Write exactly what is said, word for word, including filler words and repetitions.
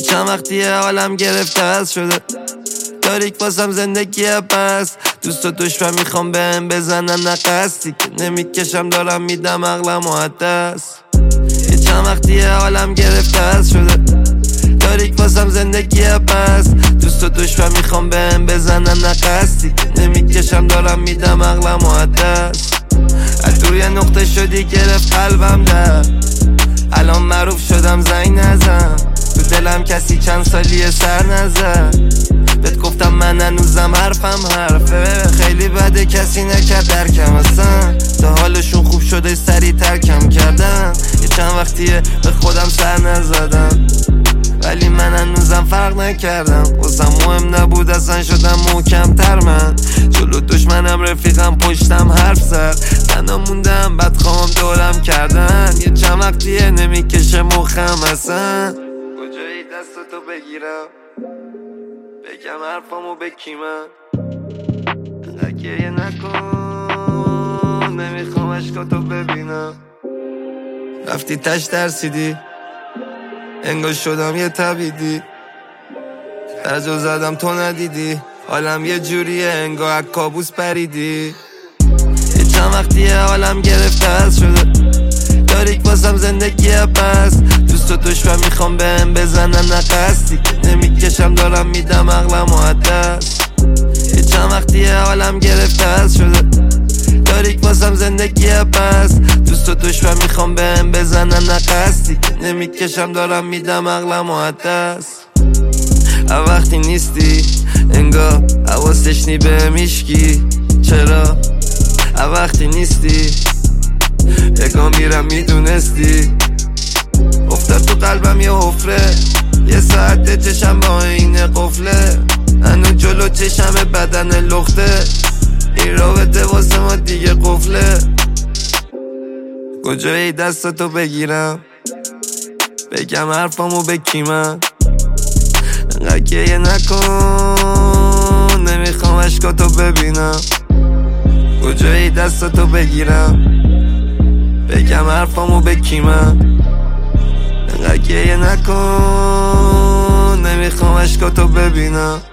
چند وقتیه حالم گرفته از شده تاریک واسم زندگیه پس دوست و دشمن میخوام بهم بزنن نه قصدی که نمیکشم دارم میدم عقلم و دست یه چند وقتیه حالم گرفته از شده تاریک واسم زندگیه پس دوست و دشمن میخوام بهم بزنن نه قصدی که نمیکشم دارم میدم عقلم و دست از دور یه نقطه شدی گرفت قلبم در الان معروف شدم زنگ نزن تو دلم کسی چند سالیه سر نزد بهت گفتم من هنوزم حرفم حرفه خیلی بده کسی نکرد درکم اصلا تا حالشون خوب شده سری ترکم کردن یه چند وقتیه به خودم سر نزدم ولی من هنوزم فرق نکردم واسم مهم نبود اصلا شدم محکم تر من جلو دشمنم رفیقم پشتم حرف زد تنها موندم بدخوام دورم کردن یه چند وقتیه نمیکشه مخم اصلا کجایی دستتو بگیرم بگم حرفامو به کی من انقدر گریه نکن نمیخوام عشقاتو ببینم رفتی تش ترسیدی انگار شدم یه تبیدی درجا زدم تو ندیدی حالم یه جوریه انگار از کابوس پریدی یه چند وقتیه حالم گرفته از شده تاریک واسم زندگیه پس دوست و دشمن میخوام بهم بزنن نه قصدی که نمیکشم دارم میدم عقلم و دست یه چند وقتیه حالم گرفته از شده تاریک واسم زندگیه پس دوست و دشمن میخوام بهم بزنن نه قصدی که نمیکشم دارم میدم عقلم و دست وقتی نیستی انگار حواسش نی بهم هیشکی چرا وقتی نیستی یکا میرم میدونستی افتاد تو قلبم یه حفره یه ساعت چشم با این قفله هنو جلو چشم بدن لخته این رابطه واسه ما دیگه قفله کجایی دستتو بگیرم بگم حرفامو به کی من انقدر گریه نکن نمیخوام عشقاتو ببینم کجایی دستتو بگیرم بگم حرفامو به کی من انقدر گریه نکن نمیخوام عشقاتو ببینم